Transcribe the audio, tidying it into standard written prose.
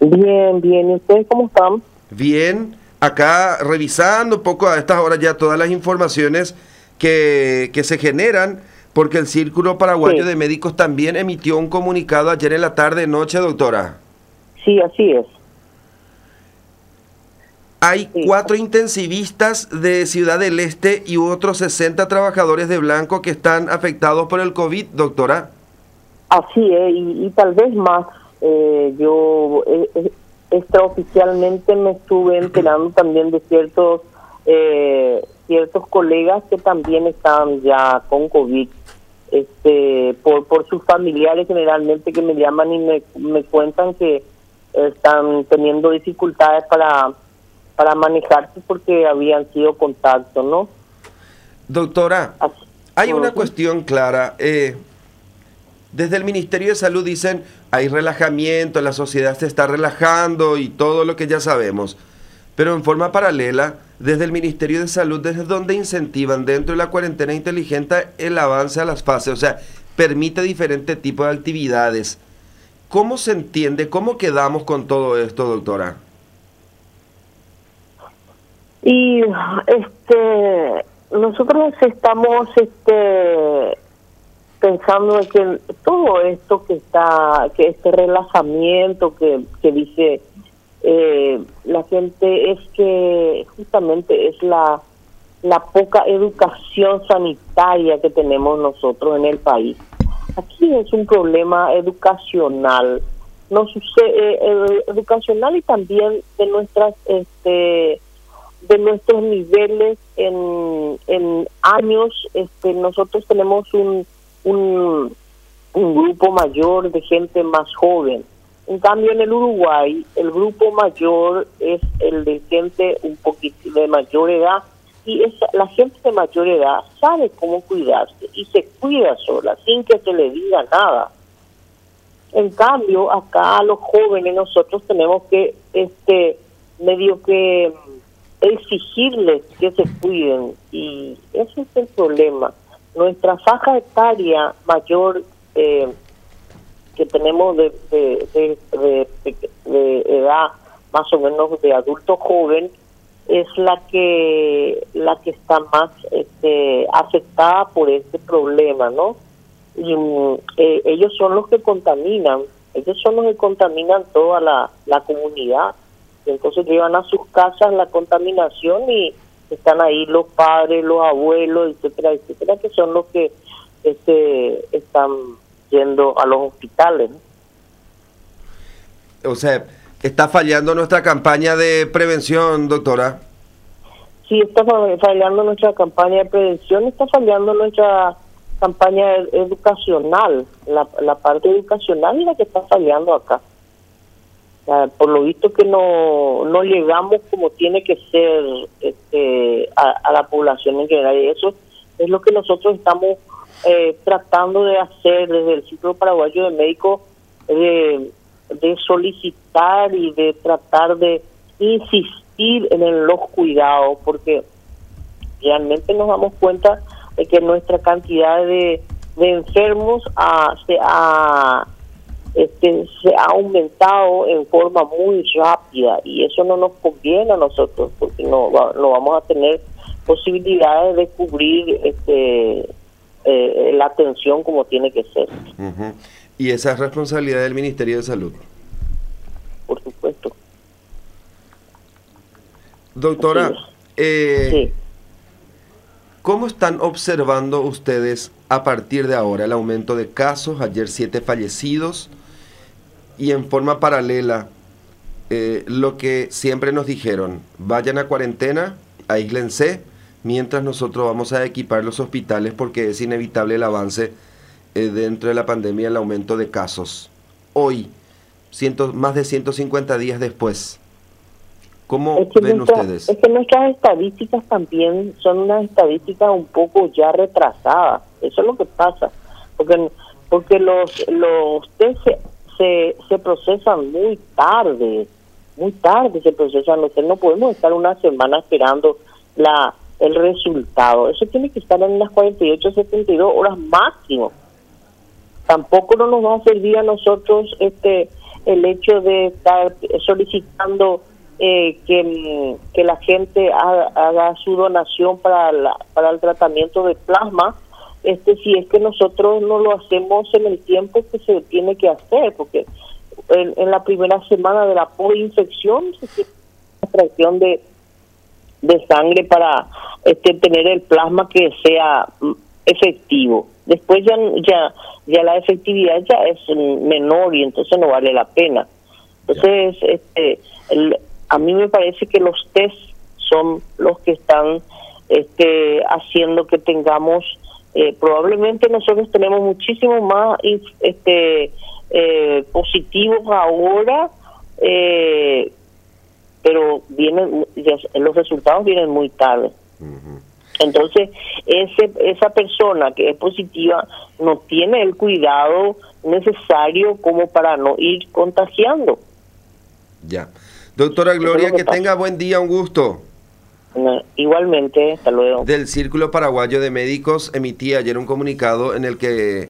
Bien, bien. ¿Y ustedes cómo están? Bien, acá revisando un poco a estas horas ya todas las informaciones que se generan, porque el Círculo Paraguayo Sí, de Médicos también emitió un comunicado ayer en la tarde noche, doctora. sí, así es. Hay Sí, 4 intensivistas de Ciudad del Este y otros 60 trabajadores de Blanco que están afectados por el COVID, doctora. así es. Y tal vez más. Yo extraoficialmente me estuve enterando también de ciertos colegas que también están ya con COVID. Por sus familiares generalmente que me llaman y me cuentan que están teniendo dificultades para manejarse porque habían sido contactos, ¿no? Doctora, Así. hay una Ujú. cuestión clara. Desde el Ministerio de Salud dicen hay relajamiento, la sociedad se está relajando y todo lo que ya sabemos. Pero en forma paralela, desde el Ministerio de Salud, ¿desde donde incentivan dentro de la cuarentena inteligente el avance a las fases? O sea, permite diferentes tipos de actividades. ¿Cómo se entiende? ¿Cómo quedamos con todo esto, doctora? Y nosotros estamos pensando en que todo esto que este relajamiento que dice la gente, es que justamente es la poca educación sanitaria que tenemos nosotros en el país. Aquí es un problema educacional, no sucede educacional, y también de nuestros niveles en años. Nosotros tenemos un grupo mayor de gente más joven. En cambio, en el Uruguay, el grupo mayor es el de gente un poquito de mayor edad, y la gente de mayor edad sabe cómo cuidarse y se cuida sola, sin que se le diga nada. En cambio, acá los jóvenes nosotros tenemos que medio que exigirles que se cuiden, y ese es el problema. Nuestra faja etaria mayor, que tenemos de edad más o menos de adulto joven, es la que está más afectada por este problema, ¿no? Y ellos son los que contaminan, toda la comunidad. Y entonces llevan a sus casas la contaminación, y están ahí los padres, los abuelos, etcétera, etcétera, que son los que están yendo a los hospitales, ¿no? O sea, está fallando nuestra campaña de prevención, doctora. Sí, está fallando nuestra campaña de prevención, está fallando nuestra campaña educacional, la parte educacional es la que está fallando acá. O sea, por lo visto que no llegamos como tiene que ser a la población en general, y eso es lo que nosotros estamos tratando de hacer desde el Círculo Paraguayo de Médicos, de solicitar y de tratar de insistir en los cuidados, porque realmente nos damos cuenta de que nuestra cantidad de enfermos se ha aumentado en forma muy rápida, y eso no nos conviene a nosotros, porque no vamos a tener posibilidades de cubrir la atención como tiene que ser. Ujú. Y esa es responsabilidad del Ministerio de Salud. Por supuesto. Doctora, Sí. ¿cómo están observando ustedes a partir de ahora el aumento de casos? Ayer 7 fallecidos, y en forma paralela lo que siempre nos dijeron: vayan a cuarentena, aíslense, mientras nosotros vamos a equipar los hospitales, porque es inevitable el avance dentro de la pandemia, el aumento de casos. Hoy, más de 150 días después, ¿cómo ven ustedes? Es que nuestras estadísticas también son unas estadísticas un poco ya retrasadas. Eso es lo que pasa, porque los test se procesan muy tarde se procesan los test. No podemos estar una semana esperando el resultado. Eso tiene que estar en las 48, 72 horas máximo. Tampoco no nos va a servir a nosotros el hecho de estar solicitando que la gente haga su donación para el tratamiento de plasma, si es que nosotros no lo hacemos en el tiempo que se tiene que hacer, porque en la primera semana de la posinfección se tiene una extracción de sangre para tener el plasma que sea efectivo. Después ya la efectividad ya es menor y entonces no vale la pena. Entonces, a mí me parece que los test son los que están haciendo que tengamos, probablemente nosotros tenemos muchísimo más positivos ahora, pero los resultados vienen muy tarde. Uh-huh. Entonces, esa persona que es positiva no tiene el cuidado necesario como para no ir contagiando. Ya. Doctora Gloria, que tenga buen día, un gusto. Igualmente, hasta luego. Del Círculo Paraguayo de Médicos emitía ayer un comunicado en el que